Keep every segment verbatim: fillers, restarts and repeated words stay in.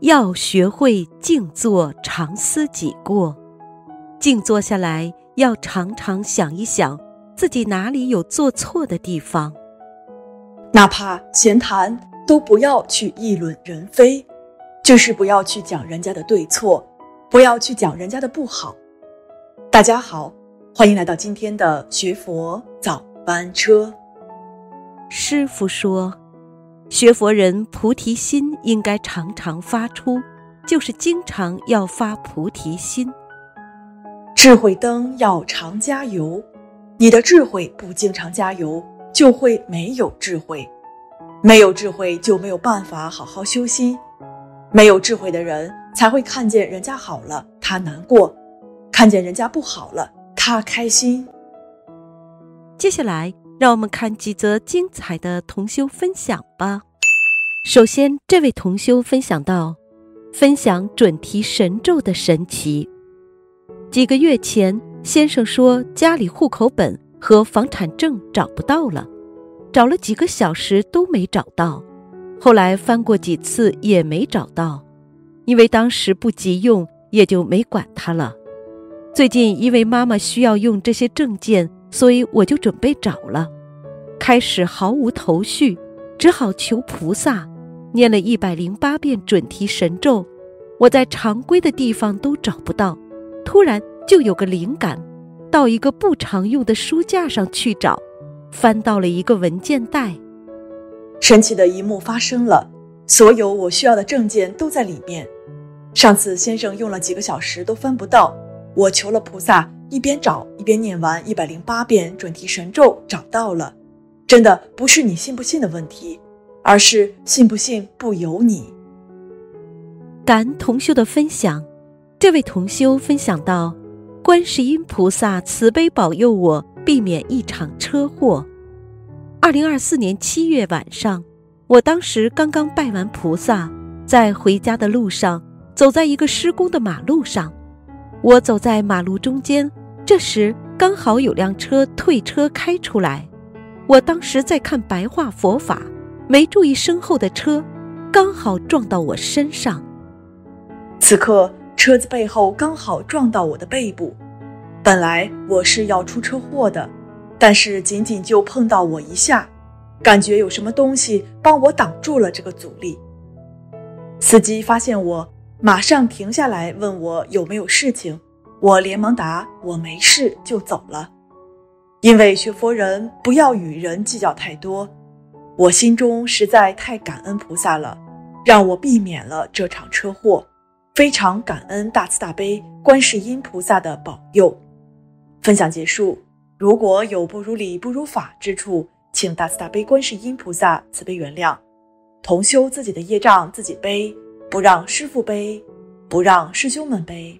要学会静坐常思己过。静坐下来，要常常想一想自己哪里有做错的地方。 哪怕闲谈都不要去议论人非，就是不要去讲人家的对错，不要去讲人家的不好。大家好，欢迎来到今天的学佛早班车。 师父说，学佛人菩提心应该常常发出，就是经常要发菩提心。 智慧灯要常加油，你的智慧不经常加油，就会没有智慧，没有智慧就没有办法好好修心，没有智慧的人才会看见人家好了他难过，看见人家不好了他开心。 接下来让我们看几则精彩的同修分享吧。首先，这位同修分享到，分享准提神咒的神奇。几个月前，先生说家里户口本和房产证找不到了，找了几个小时都没找到，后来翻过几次也没找到，因为当时不急用，也就没管它了。最近因为妈妈需要用这些证件，所以我就准备找了。开始毫无头绪，只好求菩萨，念了一百零八遍准提神咒，我在常规的地方都找不到，突然就有个灵感，到一个不常用的书架上去找，翻到了一个文件袋。 神奇的一幕发生了，所有我需要的证件都在里面。上次先生用了几个小时都翻不到，我求了菩萨，一边找一边念完一百零八遍准提神咒，找到了。真的不是你信不信的问题，而是信不信不由你。 感恩同修的分享。这位同修分享到，观世音菩萨慈悲保佑我避免一场车祸。二零二四年七月晚上，我当时刚刚拜完菩萨，在回家的路上，走在一个施工的马路上，我走在马路中间，这时刚好有辆车退车开出来，我当时在看白话佛法，没注意身后的车，刚好撞到我身上。 此刻车子背后刚好撞到我的背部，本来我是要出车祸的，但是仅仅就碰到我一下，感觉有什么东西帮我挡住了这个阻力。司机发现我，马上停下来问我有没有事情，我连忙答我没事就走了。因为学佛人不要与人计较太多，我心中实在太感恩菩萨了，让我避免了这场车祸，非常感恩大慈大悲观世音菩萨的保佑。分享结束，如果有不如理不如法之处，请大慈大悲观世音菩萨慈悲原谅。同修自己的业障自己背，不让师父背，不让师兄们背。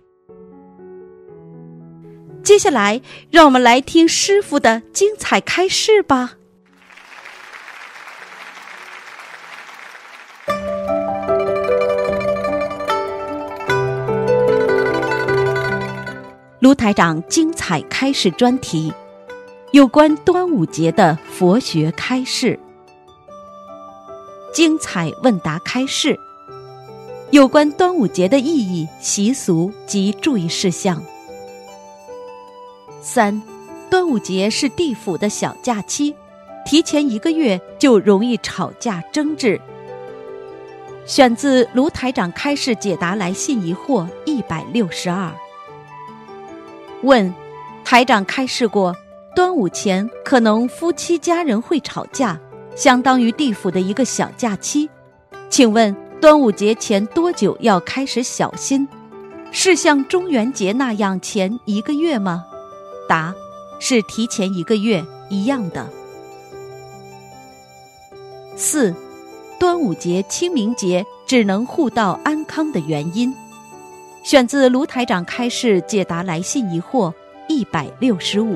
接下来让我们来听师父的精彩开示吧。卢台长精彩开示专题，有关端午节的佛学开示。精彩问答开示，有关端午节的意义、习俗及注意事项。三，端午节是地府的小假期，提前一个月就容易吵架争执。选自卢台长开示解答来信疑惑一百六十二。问，台长开示过，端午前可能夫妻家人会吵架，相当于地府的一个小假期。请问，端午节前多久要开始小心？是像中元节那样前一个月吗？答，是提前一个月一样的。四，端午节、清明节只能互道安康的原因。选自卢台长开示解答来信疑惑一百六十五。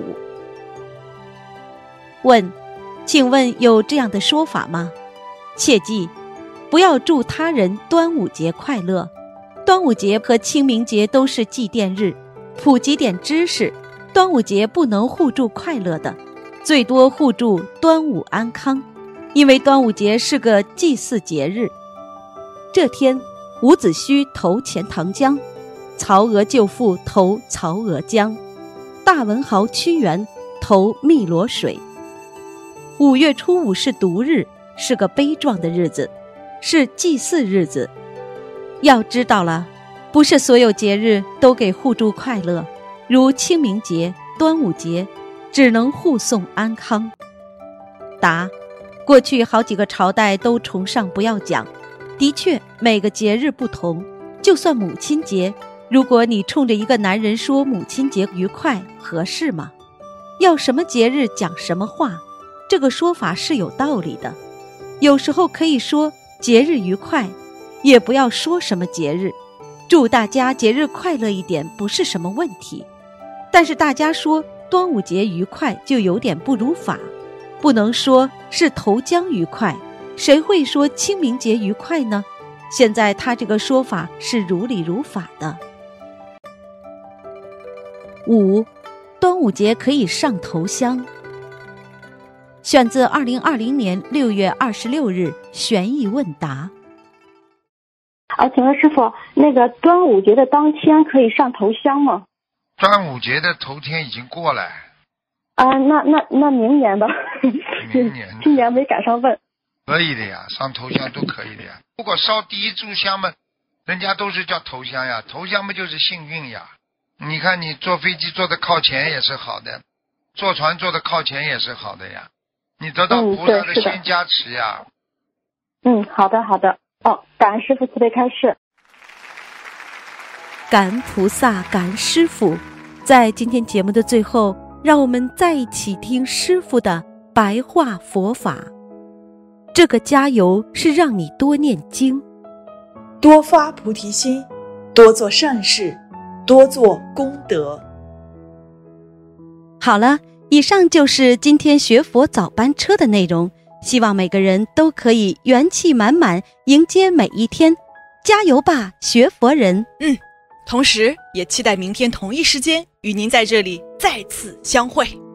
问，请问有这样的说法吗？切记，不要祝他人端午节快乐。端午节和清明节都是祭奠日，普及点知识，端午节不能互助快乐的，最多互助端午安康，因为端午节是个祭祀节日。这天， 伍子胥投钱塘江，曹娥救父投曹娥江，大文豪屈原投汨罗水。五月初五是毒日，是个悲壮的日子，是祭祀日子。要知道了，不是所有节日都给互助快乐，如清明节、端午节，只能互送安康。答：过去好几个朝代都崇尚不要讲，的确每个节日不同，就算母亲节，如果你冲着一个男人说母亲节愉快，合适吗？要什么节日讲什么话，这个说法是有道理的。有时候可以说节日愉快，也不要说什么节日，祝大家节日快乐一点不是什么问题。但是大家说端午节愉快就有点不如法，不能说是投江愉快，谁会说清明节愉快呢？现在他这个说法是如理如法的。五，端午节可以上头香。选自二零二零年六月二十六日悬疑问答。 啊，请问师傅，那个端午节的当天可以上头香吗？ 端午节的头天已经过了。 啊，那那那明年吧。 明年今年没赶上问。 可以的呀，上头香都可以的呀。如果烧第一炷香嘛，人家都是叫头香呀，头香嘛就是幸运呀。你看你坐飞机坐的靠前也是好的，坐船坐的靠前也是好的呀，你得到菩萨的先加持呀。 嗯，好的好的。哦，感恩师父慈悲开示。 感恩菩萨，感恩师父。在今天节目的最后，让我们再一起听师父的白话佛法。这个加油是让你多念经， 多发菩提心，多做善事，多做功德。 好了，以上就是今天学佛早班车的内容，希望每个人都可以元气满满迎接每一天，加油吧，学佛人。 嗯，同时也期待明天同一时间与您在这里再次相会。